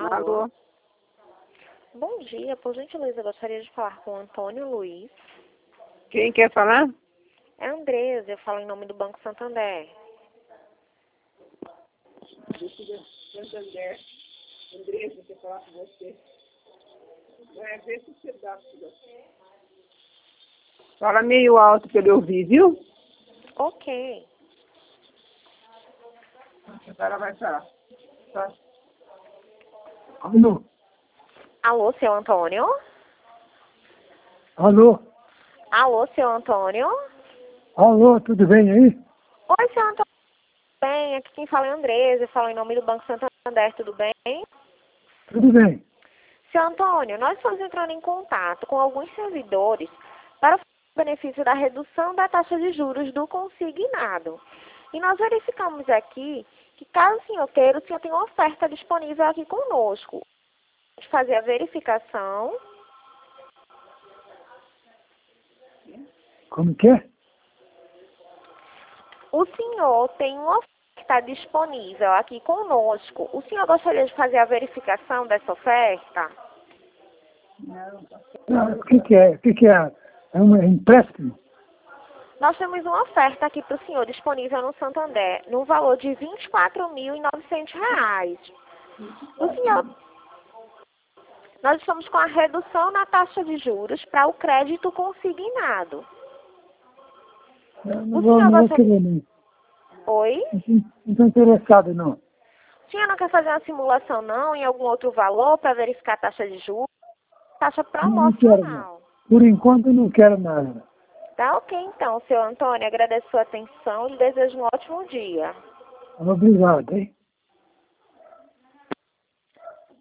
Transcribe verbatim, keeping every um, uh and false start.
Alô? Alô? Bom dia, por gentileza, eu gostaria de falar com o Antônio Luiz. Quem quer falar? É Andresa, eu falo em nome do Banco Santander. Santander. Andresa, quer falar com você. Vai ver se você dá. Fala meio alto para ele ouvir, viu? Ok. Agora vai falar. Tá. Alô? Alô, seu Antônio? Alô? Alô, seu Antônio? Alô, tudo bem aí? Oi, seu Antônio. Tudo bem? Aqui quem fala é Andresa, eu falo em nome do Banco Santander, tudo bem? Tudo bem. Seu Antônio, nós estamos entrando em contato com alguns servidores para o benefício da redução da taxa de juros do consignado. E nós verificamos aqui que, caso o senhor queira, o senhor tem uma oferta disponível aqui conosco. De fazer a verificação. Como que é? O senhor tem uma oferta disponível aqui conosco. O senhor gostaria de fazer a verificação dessa oferta? Ah, o que que é? O que que é? É um empréstimo? Nós temos uma oferta aqui para o senhor disponível no Santander, no valor de vinte e quatro mil e novecentos reais. O senhor, nós estamos com a redução na taxa de juros para o crédito consignado. Eu não O vou, senhor não vou gostaria... querer, não. Oi? Não estou interessado, não. O senhor não quer fazer uma simulação, não, em algum outro valor para verificar a taxa de juros? Taxa Não, não quero, não. promocional. Por enquanto, eu não quero nada. Tá ok, então, seu Antônio. Agradeço a sua atenção e lhe desejo um ótimo dia. Obrigado, hein?